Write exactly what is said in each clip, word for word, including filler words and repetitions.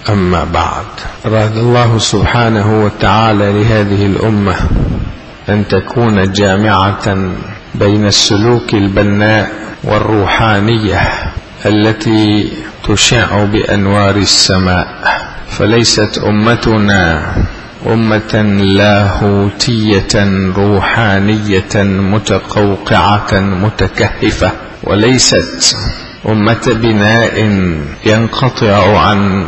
أما بعد، أراد الله سبحانه وتعالى لهذه الأمة أن تكون جامعة بين السلوك البناء والروحانية التي تشع بأنوار السماء، فليست أمتنا أمة لاهوتية روحانية متقوقعة متكهفة، وليست أمة بناء ينقطع عن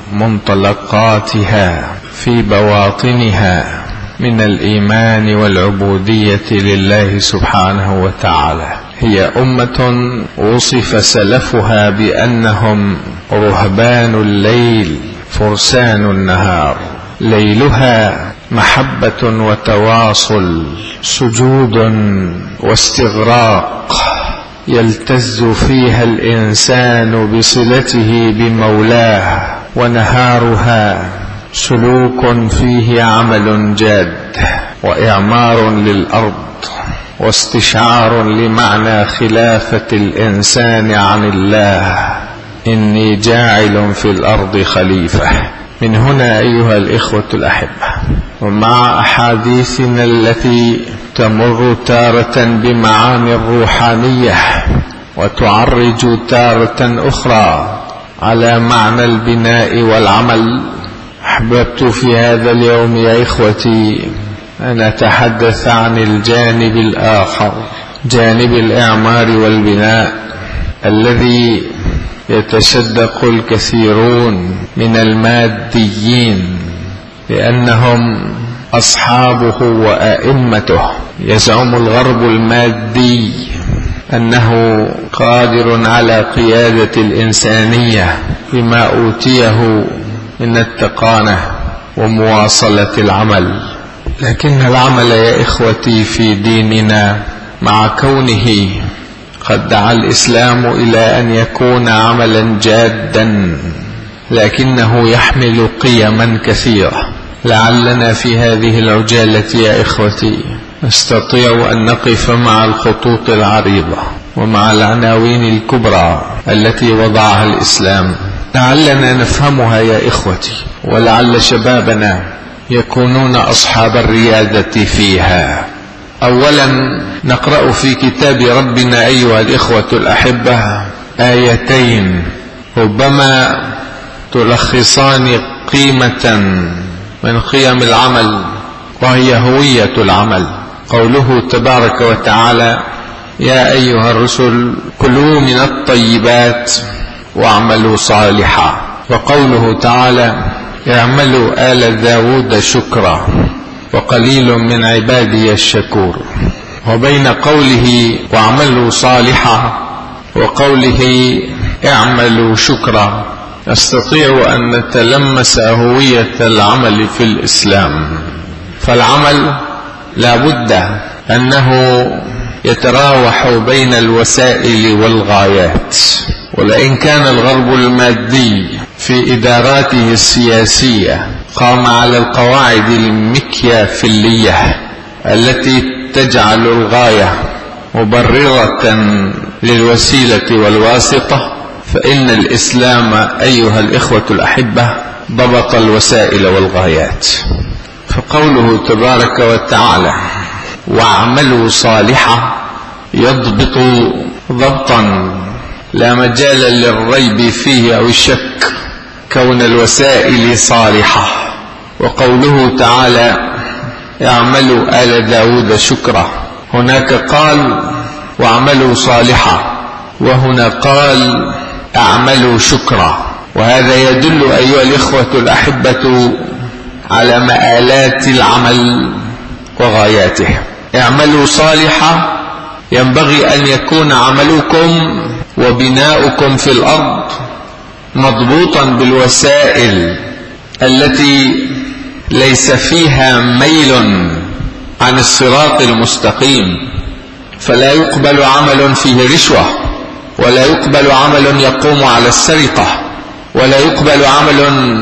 منطلقاتها في بواطنها من الإيمان والعبودية لله سبحانه وتعالى. هي أمة وصف سلفها بأنهم رهبان الليل فرسان النهار، ليلها محبة وتواصل، سجود واستغراق يلتز فيها الإنسان بصلته بمولاه، ونهارها سلوك فيه عمل جاد وإعمار للأرض واستشعار لمعنى خلافة الإنسان عن الله، إني جاعل في الأرض خليفة. من هنا أيها الإخوة الأحبة، ومع أحاديثنا التي تمر تارة بمعاني الروحانية وتعرج تارة أخرى على معنى البناء والعمل، أحببت في هذا اليوم يا إخوتي أن أتحدث عن الجانب الآخر، جانب الإعمار والبناء الذي يتشدق الكثيرون من الماديين لأنهم أصحابه وأئمته. يزعم الغرب المادي أنه قادر على قيادة الإنسانية بما أوتيه من التقانة ومواصلة العمل، لكن العمل يا إخوتي في ديننا مع كونه قد دعا الإسلام إلى أن يكون عملا جادا، لكنه يحمل قيما كثيرة. لعلنا في هذه العجالة يا إخوتي نستطيع أن نقف مع الخطوط العريضة ومع العناوين الكبرى التي وضعها الإسلام، لعلنا نفهمها يا إخوتي، ولعل شبابنا يكونون أصحاب الريادة فيها. أولا نقرأ في كتاب ربنا أيها الإخوة الأحبة آيتين ربما تلخصان قيمة من قيم العمل، وهي هوية العمل. قوله تبارك وتعالى: يا أيها الرسل كلوا من الطيبات واعملوا صالحا. وقوله تعالى: اعملوا آل داود شكرا وقليل من عبادي الشكور. وبين قوله واعملوا صالحا وقوله اعملوا شكرا نستطيع أن نتلمس هوية العمل في الإسلام. فالعمل لا بد أنه يتراوح بين الوسائل والغايات، ولئن كان الغرب المادي في إداراته السياسية قام على القواعد المكيافيلية التي تجعل الغاية مبررة للوسيلة والواسطة، فإن الإسلام أيها الإخوة الأحبة ضبط الوسائل والغايات. فقوله تبارك وتعالى واعملوا صالحا يضبط ضبطا لا مجال للريب فيه أو الشك كون الوسائل صالحة. وقوله تعالى اعملوا آل داود شكرا، هناك قال واعملوا صالحا، وهنا قال اعملوا شكرا، وهذا يدل أيها الإخوة الأحبة على مآلات العمل وغاياته. اعملوا صالحا ينبغي أن يكون عملكم وبناؤكم في الأرض مضبوطا بالوسائل التي ليس فيها ميل عن الصراط المستقيم، فلا يقبل عمل فيه رشوة، ولا يقبل عمل يقوم على السرقة، ولا يقبل عمل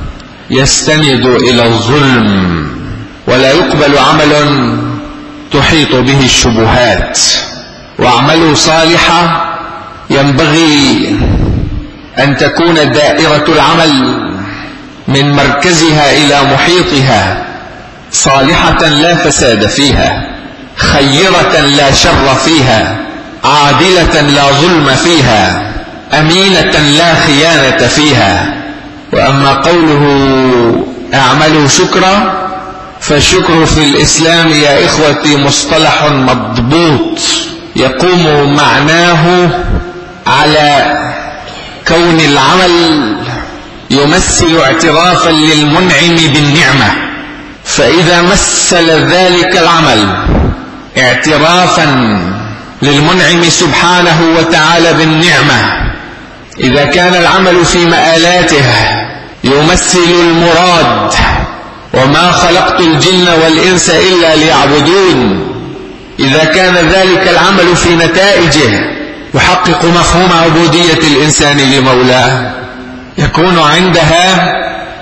يستند إلى الظلم، ولا يقبل عمل تحيط به الشبهات. واعملوا صالحا ينبغي أن تكون دائرة العمل من مركزها إلى محيطها صالحة لا فساد فيها، خيرة لا شر فيها، عادلة لا ظلم فيها، أمينة لا خيانة فيها. وأما قوله اعملوا شكرا، فالشكر في الإسلام يا إخوتي مصطلح مضبوط يقوم معناه على كون العمل يمثل اعترافا للمنعم بالنعمة، فإذا مثل ذلك العمل اعترافا للمنعم سبحانه وتعالى بالنعمة، إذا كان العمل في مآلاته يمثل المراد وما خلقت الجن والإنس إلا ليعبدون، إذا كان ذلك العمل في نتائجه يحقق مفهوم عبودية الإنسان لمولاه، يكون عندها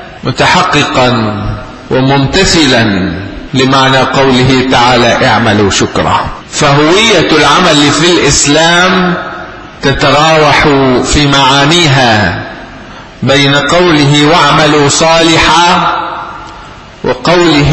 متحققا وممتثلا لمعنى قوله تعالى اعملوا شكرا. فهوية العمل في الإسلام تتراوح في معانيها بين قوله واعملوا صالحا وقوله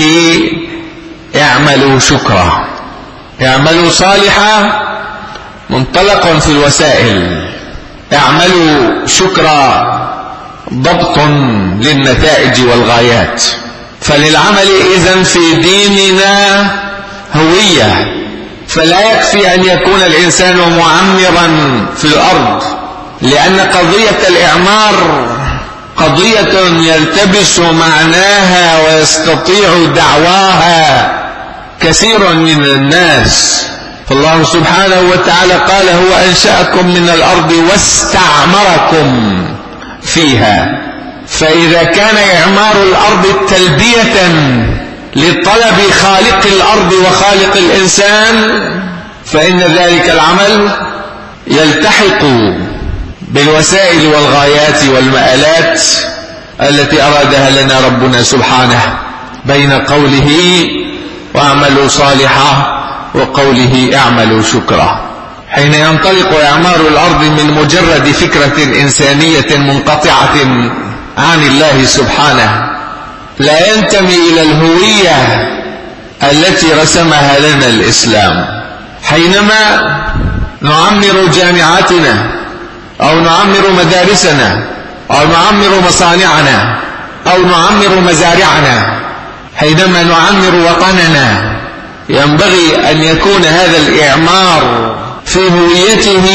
اعملوا شكرا. اعملوا صالحا منطلق في الوسائل، اعملوا شكرا ضبط للنتائج والغايات. فللعمل إذن في ديننا هوية، فلا يكفي أن يكون الإنسان معمرا في الأرض، لأن قضية الإعمار قضية يلتبس معناها ويستطيع دعواها كثير من الناس. فالله سبحانه وتعالى قال هو أنشأكم من الأرض واستعمركم فيها. فإذا كان إعمار الأرض تلبية لطلب خالق الأرض وخالق الإنسان، فإن ذلك العمل يلتحق بالوسائل والغايات والمآلات التي أرادها لنا ربنا سبحانه بين قوله واعملوا صالحا وقوله اعملوا شكرا. حين ينطلق إعمار الأرض من مجرد فكرة إنسانية منقطعة عن الله سبحانه لا ينتمي إلى الهوية التي رسمها لنا الإسلام. حينما نعمر جامعاتنا أو نعمر مدارسنا أو نعمر مصانعنا أو نعمر مزارعنا، حينما نعمر وطننا ينبغي أن يكون هذا الإعمار في هويته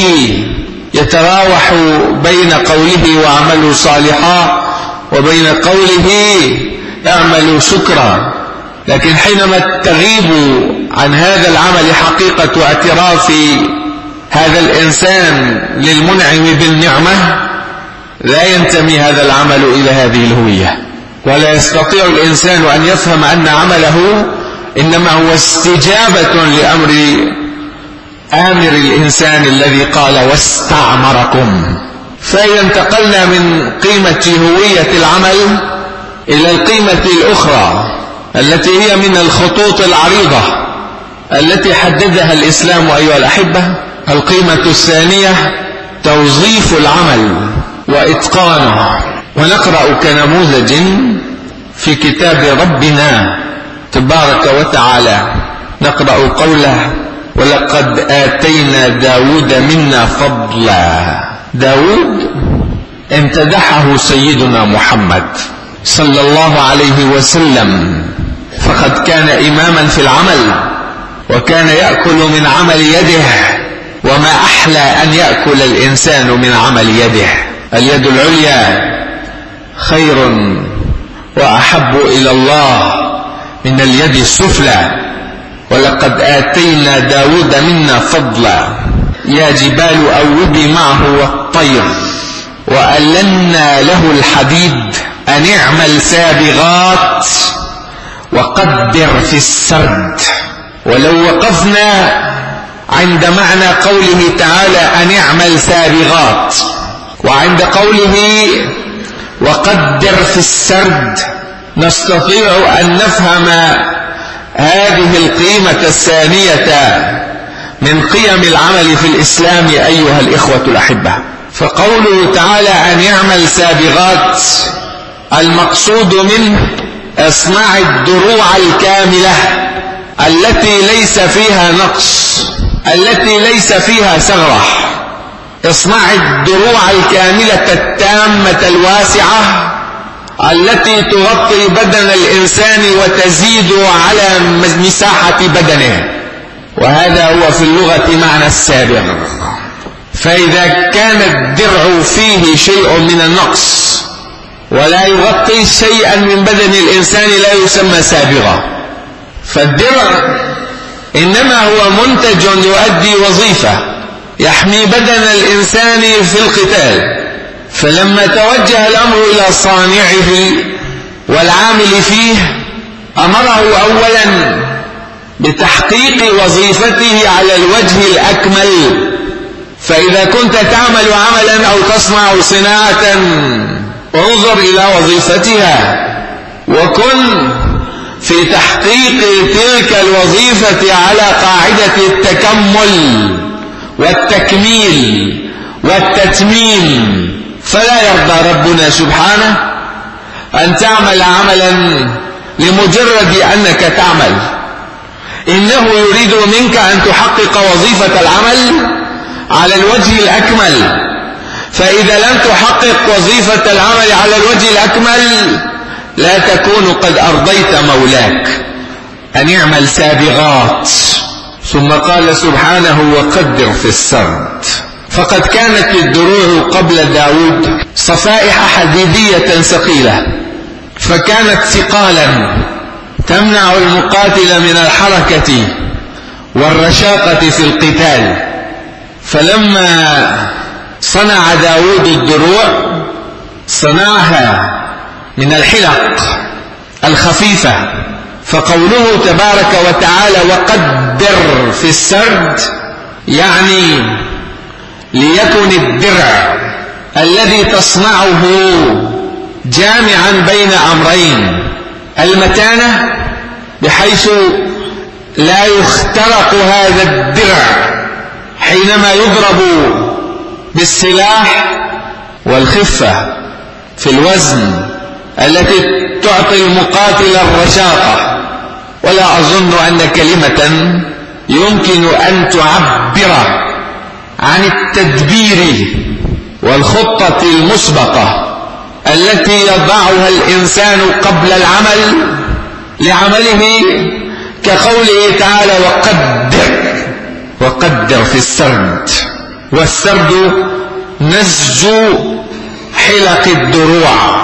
يتراوح بين قوله واعملوا صالحا وبين قوله اعملوا شكرا. لكن حينما تغيب عن هذا العمل حقيقة اعتراف هذا الإنسان للمنعم بالنعمة لا ينتمي هذا العمل إلى هذه الهوية، ولا يستطيع الإنسان أن يفهم أن عمله إنما هو استجابة لأمر آمر الإنسان الذي قال واستعمركم. فإذا انتقلنا من قيمة هوية العمل إلى القيمة الأخرى التي هي من الخطوط العريضة التي حددها الإسلام أيها الأحبة. القيمة الثانية توظيف العمل وإتقانه. ونقرأ كنموذج في كتاب ربنا تبارك وتعالى، نقرأ قوله ولقد آتينا داود منا فضلا. داود امتدحه سيدنا محمد صلى الله عليه وسلم، فقد كان إماما في العمل وكان يأكل من عمل يده، وما أحلى أن يأكل الإنسان من عمل يده. اليد العليا خير وأحب إلى الله من اليد السفلى. ولقد آتينا داود منا فضلا يا جبال أوبي معه والطير وألنا له الحديد أن اعمل سابغات وقدر في السرد. ولو وقفنا عند معنى قوله تعالى أن اعمل سابغات وعند قوله وقدر في السرد نستطيع أن نفهم هذه القيمة الثانية من قيم العمل في الإسلام أيها الإخوة الأحبة. فقوله تعالى أن يعمل سابغات المقصود منه اصنع الدروع الكاملة التي ليس فيها نقص، التي ليس فيها ثغرة. اصنع الدروع الكاملة التامة الواسعة التي تغطي بدن الإنسان وتزيد على مساحة بدنه، وهذا هو في اللغة معنى السابغ. فإذا كان الدرع فيه شيء من النقص ولا يغطي شيئا من بدن الإنسان لا يسمى سابغا. فالدرع إنما هو منتج يؤدي وظيفة يحمي بدن الإنسان في القتال. فلما توجه الأمر إلى صانعه والعامل فيه أمره أولا بتحقيق وظيفته على الوجه الأكمل. فإذا كنت تعمل عملا أو تصنع صناعة انظر إلى وظيفتها وكن في تحقيق تلك الوظيفة على قاعدة التكمل والتكميل والتتميم. فلا يرضى ربنا سبحانه أن تعمل عملا لمجرد أنك تعمل، إنه يريد منك أن تحقق وظيفة العمل على الوجه الأكمل. فإذا لم تحقق وظيفة العمل على الوجه الأكمل لا تكون قد أرضيت مولاك. أن يعمل سابغات. ثم قال سبحانه وقدر في السرد. فقد كانت الدروع قبل داود صفائح حديدية ثقيلة، فكانت ثقالا تمنع المقاتل من الحركة والرشاقة في القتال. فلما صنع داود الدروع صنعها من الحلق الخفيفة. فقوله تبارك وتعالى وقدر في السرد يعني ليكن الدرع الذي تصنعه جامعا بين أمرين: المتانة بحيث لا يخترق هذا الدرع حينما يضرب بالسلاح، والخفة في الوزن التي تعطي المقاتل الرشاقة. ولا أظن أن كلمة يمكن أن تعبر عن التدبير والخطة المسبقة التي يضعها الإنسان قبل العمل لعمله كقوله تعالى وقدر وقدر في السرد. والسرد نسج حلق الدروع.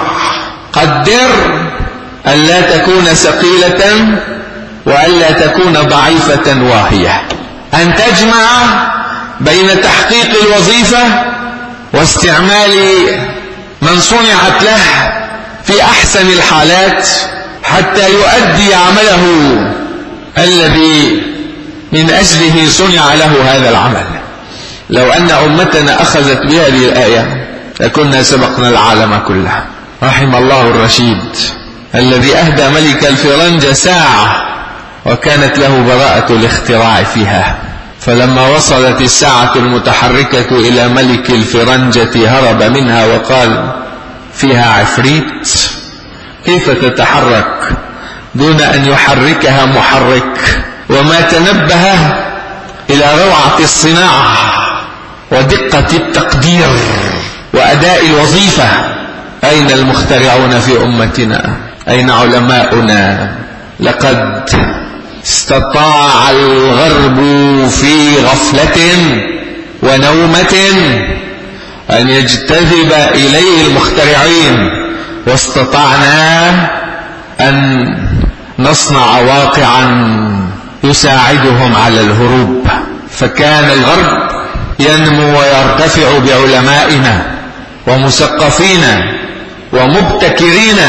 قدر ألا تكون ثقيلة وألا تكون ضعيفة واهية، أن تجمع بين تحقيق الوظيفة واستعمال من صنعت له في أحسن الحالات حتى يؤدي عمله الذي من أجله صنع له هذا العمل. لو أن أمتنا أخذت بهذه الآية لكنا سبقنا العالم كله. رحم الله الرشيد الذي أهدى ملك الفرنجة ساعة وكانت له براءة الاختراع فيها. فلما وصلت الساعة المتحركة إلى ملك الفرنجة هرب منها وقال فيها عفريت، كيف تتحرك دون أن يحركها محرك؟ وما تنبه إلى روعة الصناعة ودقة التقدير وأداء الوظيفة. أين المخترعون في أمتنا؟ أين علماؤنا؟ لقد استطاع الغرب في غفلة ونومة أن يجتذب إليه المخترعين، واستطعنا أن نصنع واقعا يساعدهم على الهروب. فكان الغرب ينمو ويرتفع بعلمائنا ومثقفين ومبتكرين،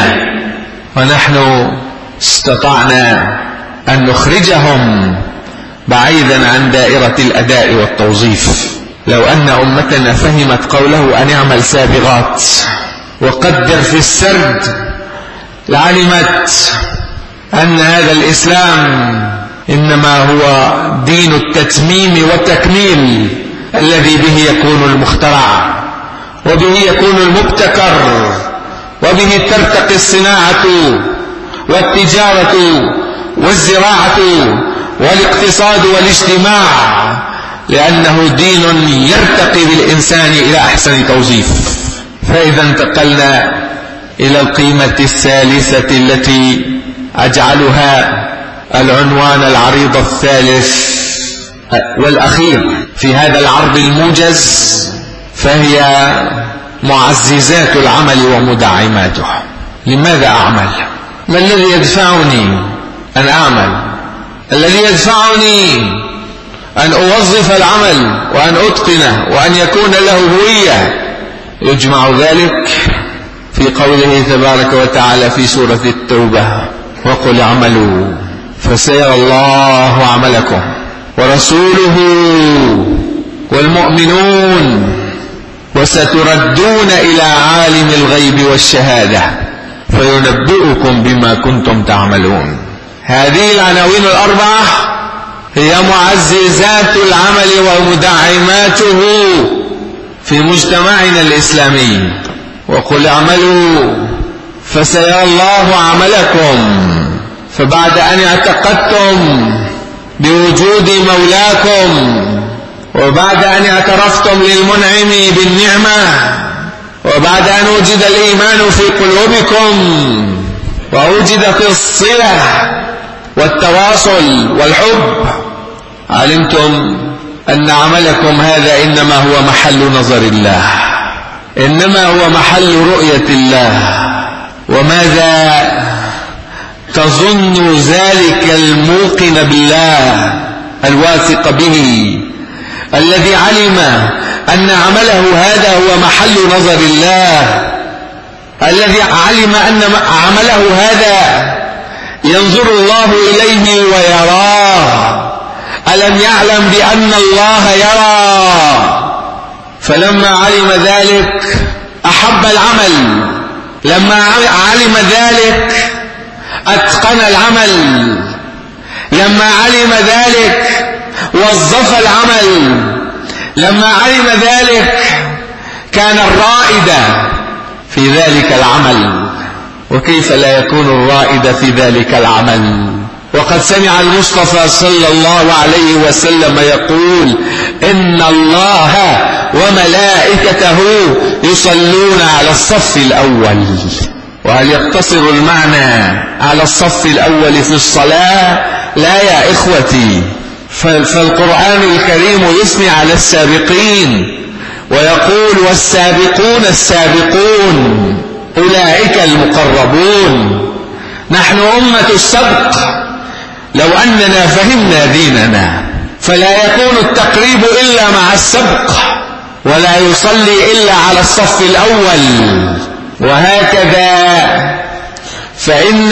ونحن استطعنا أن نخرجهم بعيدا عن دائرة الأداء والتوظيف. لو أن أمتنا فهمت قوله أن يعمل سابغات وقدر في السرد لعلمت أن هذا الإسلام إنما هو دين التتميم والتكميل الذي به يكون المخترع وبه يكون المبتكر وبه ترتقي الصناعة والتجارة والزراعة والاقتصاد والاجتماع، لأنه دين يرتقي بالإنسان إلى أحسن توظيف. فإذا انتقلنا إلى القيمة الثالثة التي أجعلها العنوان العريض الثالث والأخير في هذا العرض الموجز، فهي معززات العمل ومدعماته. لماذا أعمل؟ ما الذي يدفعني أن أعمل؟ الذي يدفعني أن أوظف العمل وأن أتقنه وأن يكون له هوية. يجمع ذلك في قوله تبارك وتعالى في سورة التوبة: وقل اعملوا فسيرى الله عملكم ورسوله والمؤمنون وستردون إلى عالم الغيب والشهادة فينبئكم بما كنتم تعملون. هذه العناوين الأربعة هي معززات العمل ومدعماته في مجتمعنا الإسلامي. وقل اعملوا فسيرى الله عملكم، فبعد أن اعتقدتم بوجود مولاكم، وبعد أن اعترفتم للمنعم بالنعمة، وبعد أن وجد الإيمان في قلوبكم ووجدت الصلة والتواصل والحب، علمتم أن عملكم هذا إنما هو محل نظر الله، إنما هو محل رؤية الله. وماذا تظن ذلك الموقن بالله الواثق به الذي علم أن عمله هذا هو محل نظر الله، الذي علم أن عمله هذا ينظر الله إليه ويراه؟ ألم يعلم بأن الله يرى؟ فلما علم ذلك أحب العمل، لما علم ذلك أتقن العمل، لما علم ذلك وظف العمل، لما علم ذلك كان الرائد في ذلك العمل. وكيف لا يكون الرائد في ذلك العمل وقد سمع المصطفى صلى الله عليه وسلم يقول: إن الله وملائكته يصلون على الصف الأول. وهل يقتصر المعنى على الصف الأول في الصلاة؟ لا يا إخوتي، فالقرآن الكريم يثني على السابقين ويقول: والسابقون السابقون أولئك المقربون. نحن أمة السبق. لو أننا فهمنا ديننا فلا يكون التقريب إلا مع السبق، ولا يصلي إلا على الصف الأول. وهكذا فإن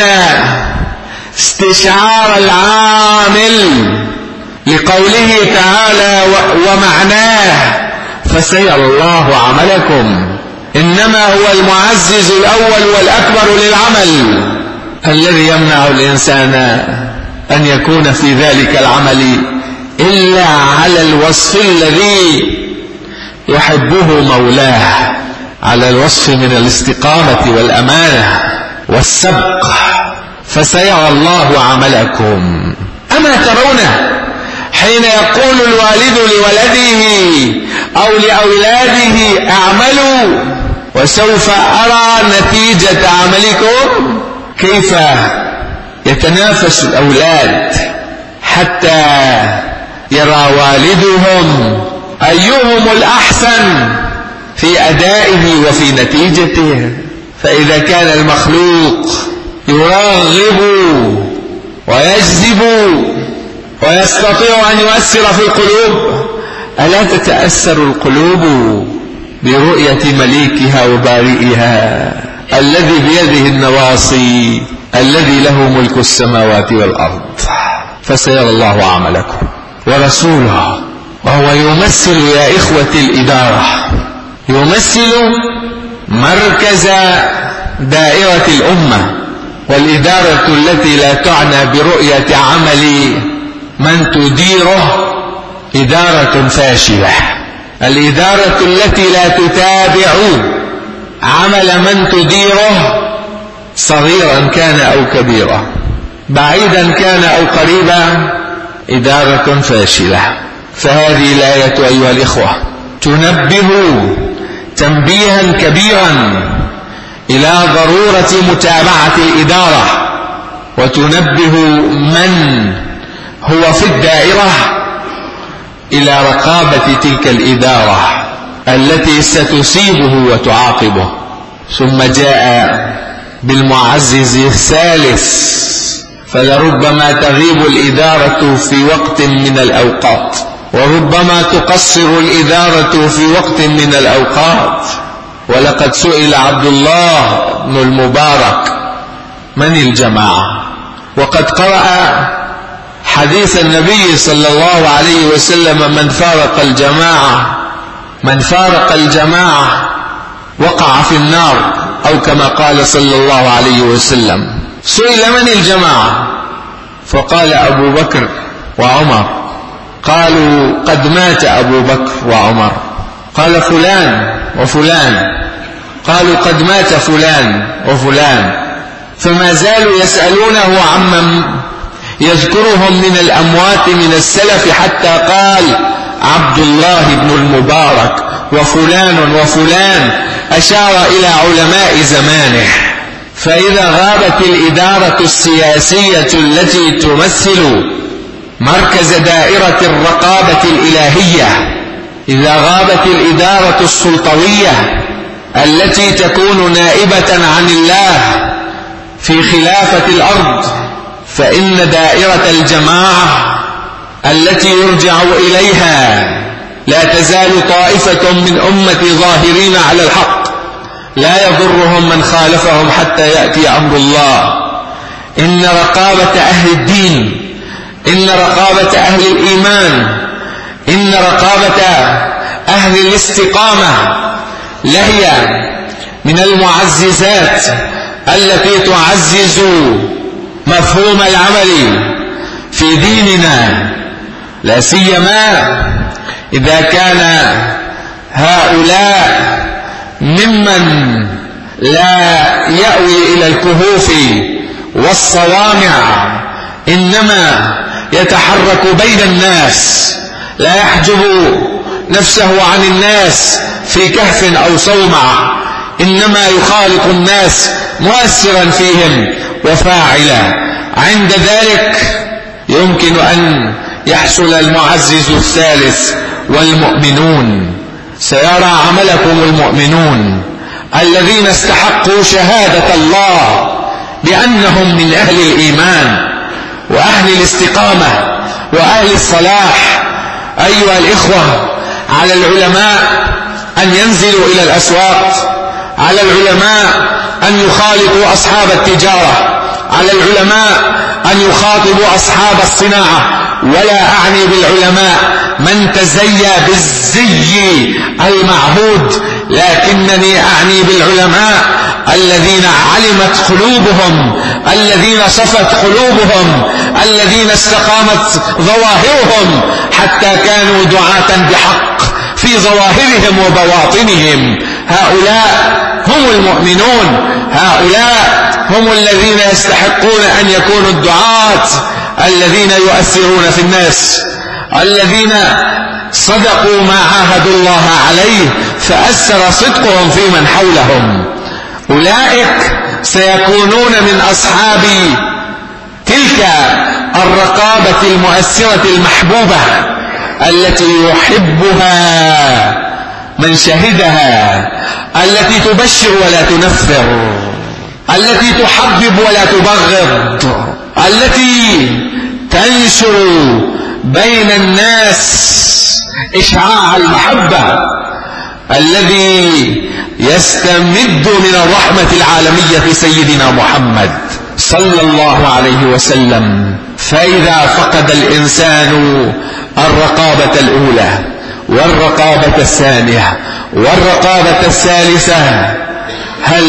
استشعار العامل لقوله تعالى ومعناه فسيرى الله عملكم إنما هو المعزز الأول والأكبر للعمل الذي يمنع الإنسان أن يكون في ذلك العمل إلا على الوصف الذي يحبه مولاه، على الوصف من الاستقامة والأمانة والسبق. فسيرى الله عملكم. أما ترون حين يقول الوالد لولده أو لأولاده: اعملوا وسوف أرى نتيجة عملكم، كيف يتنافس الأولاد حتى يرى والدهم أيهم الأحسن في أدائه وفي نتيجته. فإذا كان المخلوق يرغب ويجذب ويستطيع أن يؤثر في القلوب، ألا تتأثر القلوب برؤية مليكها وبارئها الذي بيده النواصي، الذي له ملك السماوات والأرض؟ فسيرى الله عملكم ورسوله. وهو يمثل يا إخوة الإدارة، يمثل مركز دائرة الأمة، والإدارة التي لا تعنى برؤية عمل من تديره إدارة فاشلة. الإدارة التي لا تتابع عمل من تديره صغيرا كان أو كبيرا، بعيدا كان أو قريبا، إدارة فاشلة. فهذه الآية أيها الإخوة تنبه تنبيها كبيرا إلى ضرورة متابعة الإدارة، وتنبه من هو في الدائرة إلى رقابة تلك الإدارة التي ستسيبه وتعاقبه. ثم جاء بالمعزز الثالث، فلربما تغيب الإدارة في وقت من الأوقات، وربما تقصر الإدارة في وقت من الأوقات. ولقد سئل عبد الله بن المبارك من الجماعة، وقد قرأ حديث النبي صلى الله عليه وسلم من فارق الجماعة من فارق الجماعة وقع في النار، أو كما قال صلى الله عليه وسلم. سئل من الجماعة، فقال أبو بكر وعمر. قالوا قد مات أبو بكر وعمر. قال فلان وفلان. قالوا قد مات فلان وفلان. فما زالوا يسألونه عمن يذكرهم من الأموات من السلف، حتى قال عبد الله بن المبارك وفلان وفلان، أشار إلى علماء زمانه. فإذا غابت الإدارة السياسية التي تمثل مركز دائرة الرقابة الإلهية، إذا غابت الإدارة السلطوية التي تكون نائبة عن الله في خلافة الأرض، فإن دائرة الجماعة التي يرجع إليها لا تزال طائفة من أمة ظاهرين على الحق، لا يضرهم من خالفهم حتى يأتي أمر الله. إن رقابة أهل الدين، إن رقابة أهل الإيمان، إن رقابة أهل الاستقامة لهي من المعززات التي تعزز مفهوم العمل في ديننا، لا سيما إذا كان هؤلاء ممن لا يأوي إلى الكهوف والصوامع، إنما يتحرك بين الناس، لا يحجب نفسه عن الناس في كهف أو صومع، إنما يخالط الناس مؤثرا فيهم وفاعلا. عند ذلك يمكن أن يحصل المعزز الثالث والمؤمنون. سيرى عملكم المؤمنون الذين استحقوا شهادة الله بأنهم من أهل الإيمان وأهل الاستقامة وأهل الصلاح. أيها الإخوة، على العلماء أن ينزلوا إلى الأسواق، على العلماء أن يخالطوا أصحاب التجارة، على العلماء أن يخاطبوا أصحاب الصناعة. ولا أعني بالعلماء من تزيى بالزي المعهود، لكنني أعني بالعلماء الذين علمت قلوبهم، الذين صفت قلوبهم، الذين استقامت ظواهرهم، حتى كانوا دعاة بحق في ظواهرهم وبواطنهم. هؤلاء هم المؤمنون، هؤلاء هم الذين يستحقون أن يكونوا الدعاة الذين يؤثرون في الناس، الذين صدقوا ما عاهدوا الله عليه فأثر صدقهم في من حولهم. أولئك سيكونون من أصحاب تلك الرقابة المؤثرة المحبوبة التي يحبها من شهدها، التي تبشر ولا تنفر، التي تحبب ولا تبغض، التي تنشر بين الناس إشعاع المحبة، الذي يستمد من الرحمة العالمية سيدنا محمد صلى الله عليه وسلم. فإذا فقد الإنسان الرقابة الأولى والرقابة الثانية والرقابة الثالثة، هل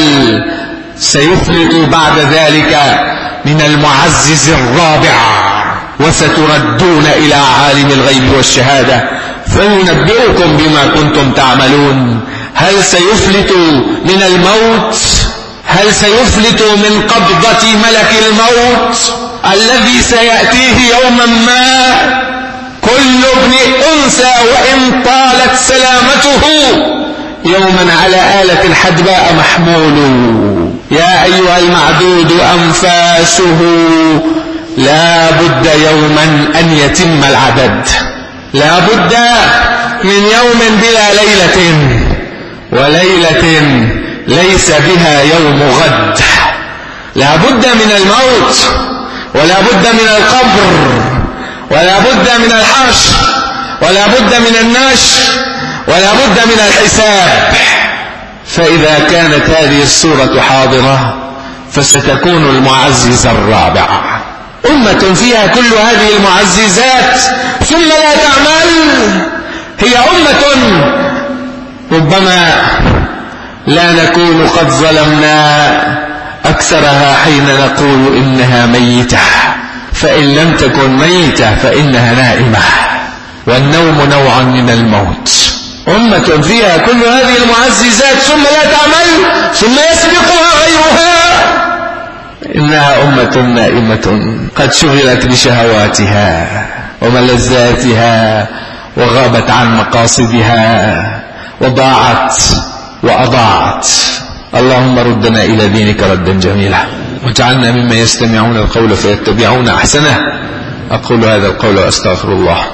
سيفلت بعد ذلك من المعزز الرابع؟ وستردون إلى عالم الغيب والشهادة فينبئكم بما كنتم تعملون. هل سيفلت من الموت؟ هل سيفلت من قبضة ملك الموت الذي سيأتيه يوما ما؟ كل ابن أنثى وإن طالت سلامته يوما على آلة الحدباء محمول. يا أيها المعدود أنفاسه لا بد يوما أن يتم العدد، لا بد من يوم بلا ليلة، وليلة ليس بها يوم غد. لا بد من الموت، ولا بد من القبر، ولا بد من الحشر، ولا بد من النشر، ولا بد من الحساب. فإذا كانت هذه الصورة حاضرة فستكون المعززة الرابعة، أمة فيها كل هذه المعززات ثم لا تعمل. هي أمة ربما لا نكون قد ظلمنا أكثرها حين نقول إنها ميتة، فإن لم تكن ميتة فإنها نائمة، والنوم نوع من الموت. أمة فيها كل هذه المعززات ثم لا تعمل، ثم يسبقها غيرها، إنها أمة نائمة قد شغلت بشهواتها وملذاتها وغابت عن مقاصدها وضاعت وأضاعت. اللهم ردنا إلى دينك ردا جميلا، واجعلنا ممن يستمعون القول فيتبعون أحسنه. أقول هذا القول وأستغفر الله.